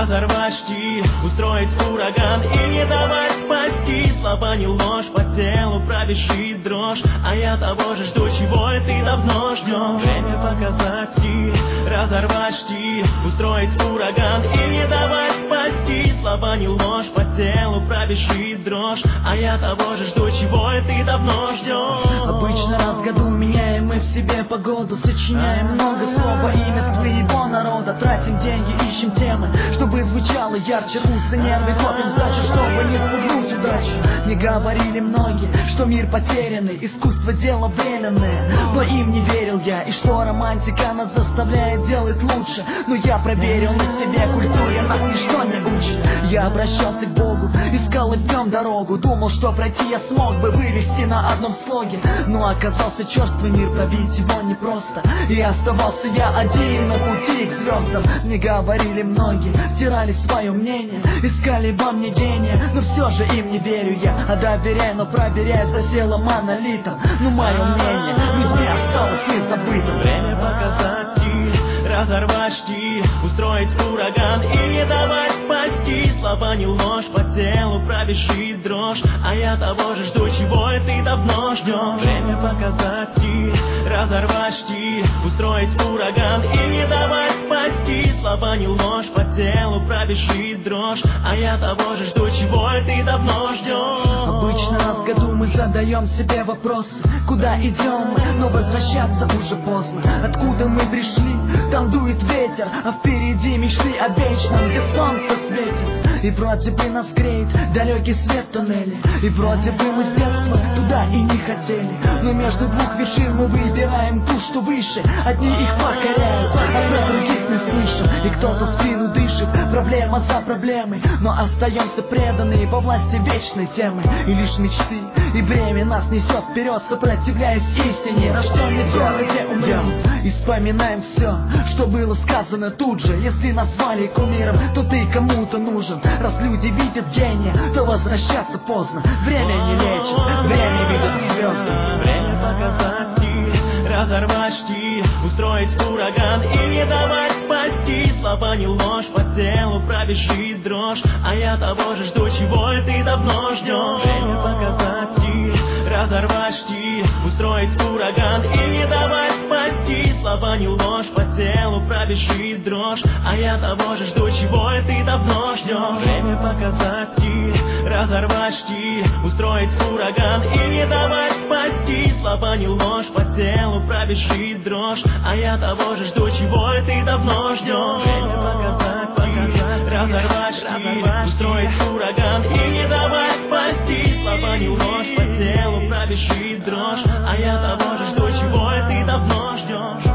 разорвать штиль, устроить ураган и не давать спасти. Слова не ложь, по телу пробежит дрожь, а я того же жду, чего и ты давно ждешь. Время показать стиль, разорвать штиль, устроить ураган и не давать спасти. Слова не ложь, по телу пробежит дрожь, а я того же жду, чего и ты давно ждешь. Обычно раз в году меняем мы в себе погоду, сочиняем много слов во имя своего народа, тратим деньги, ищем темы, чтобы звучало ярче, рвутся нервы, копим сдачу, чтобы не спугнуть удачу. Не говорили многие, что мир потерянный, искусство дело временное, но им не верил я, и что романтика нас заставляет делать лучше. Но я проверил на себе, культуре нас ничто не учит. Я обращался к Богу, искал и в нем дорогу, думал, что пройти я смог бы вывести на одном слоге, но оказался черствый мир, пробить его непросто, и оставался я один на пути к звездам. Мне говорили многие, втирали свое мнение, искали во мне гения, но все же им не верю я, а доверяю, но проверяю, засело монолитом. Но мое мнение людьми осталось незабытым. Время показать стиль, разорвать штиль, устроить ураган и не давать спасти. Слова не ложь, по телу пробежит дрожь, а я того же жду, чего и ты давно ждешь. Время показать стиль, разорвать штиль, устроить ураган и не давать спасти. Слова не ложь, по телу пробежит дрожь, а я того же жду, чего и ты давно ждешь. Обычно раз в году мы задаем себе вопросы, куда идем мы, но возвращаться уже поздно. Откуда мы пришли, там дует ветер, а впереди мечты о вечном, где солнце светит. И вроде бы нас греет далекий свет туннеля, и вроде бы мы с детства туда и не хотели, но между двух вершин мы выбираем ту, что выше. Одни их покоряют, а про других не слышим, и кто-то в спину дышит, проблема за проблемой, но остаемся преданные во власти вечной темы. И лишь мечты и бремя нас несет вперед, сопротивляясь истине, рожденной в городе умрем. И вспоминаем все, что было сказано тут же. Если назвали кумиром, то ты кому-то нужен. Раз люди видят гения, то возвращаться поздно. Время не лечит, время видит звезды. Время показать стиль, разорвать штиль, устроить ураган и не давать спасти. Слова не ложь, по телу пробежит дрожь, а я того же жду, чего и ты давно ждешь. Время показать стиль, разорвать штиль, устроить ураган и не давать спасти. Слова не ложь, по телу пробежит дрожь, а я того же жду, чего и ты давно ждешь. Время показать стиль, разорвать штиль, устроить ураган и не давать спасти. Слова не ложь, по телу пробежит дрожь, а я того же жду, чего и ты давно ждешь. Время показать стиль, разорвать штиль, устроить ураган и не давать спасти. Слова не ложь, по телу пробежит дрожь, а я того же жду, чего и ты давно ждешь.